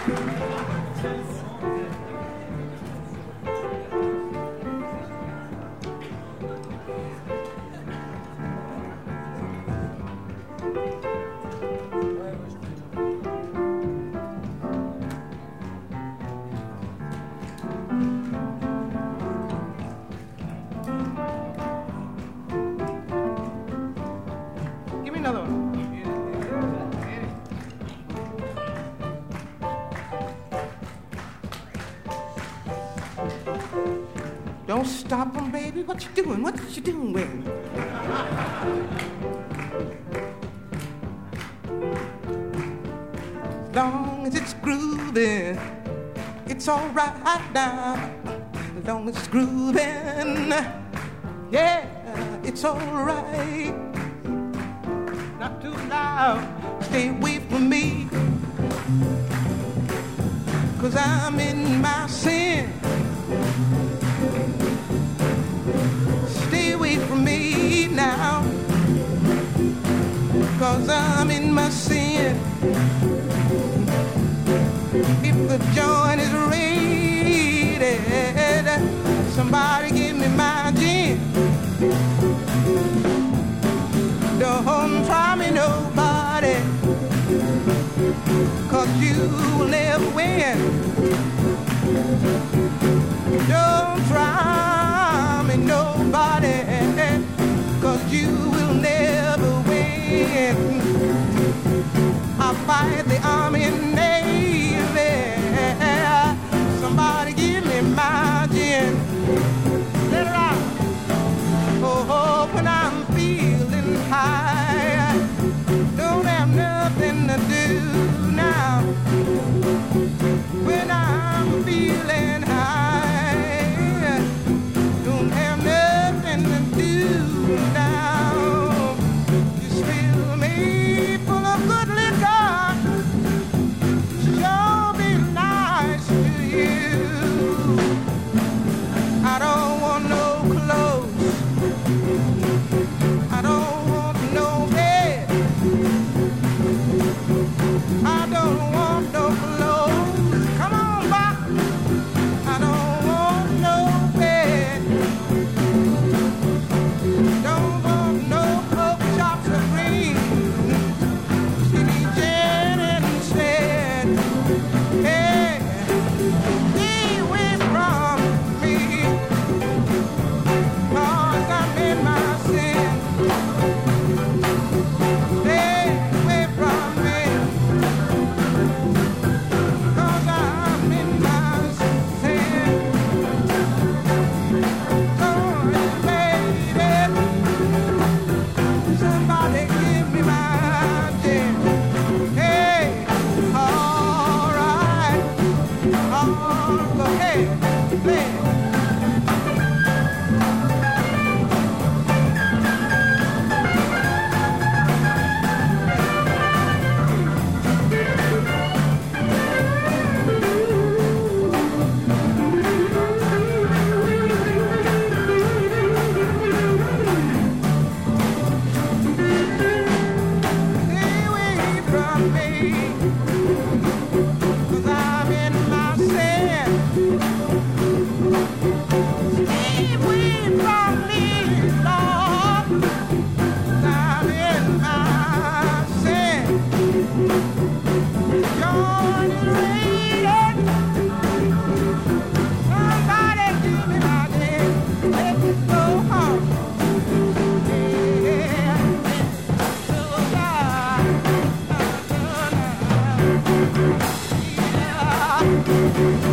Don't stop 'em, baby. What you doing? What you doing? As long as it's grooving, it's all right now. As long as it's grooving, yeah, it's all right. Not too loud, stay away from me, 'cause I'm in my sin. Stay away from me now, 'cause I'm in my sin. If the joint is raided, somebody give me my gin. Don't try me, nobody, 'cause you will never win. Don't try me, nobody, 'cause you will never win. I fight the Army and Navy. Somebody give me my gin. Let it out. Oh, when I'm feeling high, don't have nothing to do now. When I'm feeling high, don't have nothing to do now. Just fill me full of good liquor. Sure be nice to you. I don't want no clothes. I don't want no bed. I don't want no clothes. Come on, Bob. I don't want no bed. Don't want no pork chops or greens. Give me gin instead. Hey, stay away from me, 'cause I'm in my sin. Stay away from me, 'cause I'm in my sin. Oh, lady, somebody give me my gin. Hey, all right, go ahead, play. Stay away from me, 'cause I'm in my sin. Stay away from me, Lord, 'cause I'm in my sin. Joint is raided. Somebody give me my gin. Let me go home. Yeah. Yeah.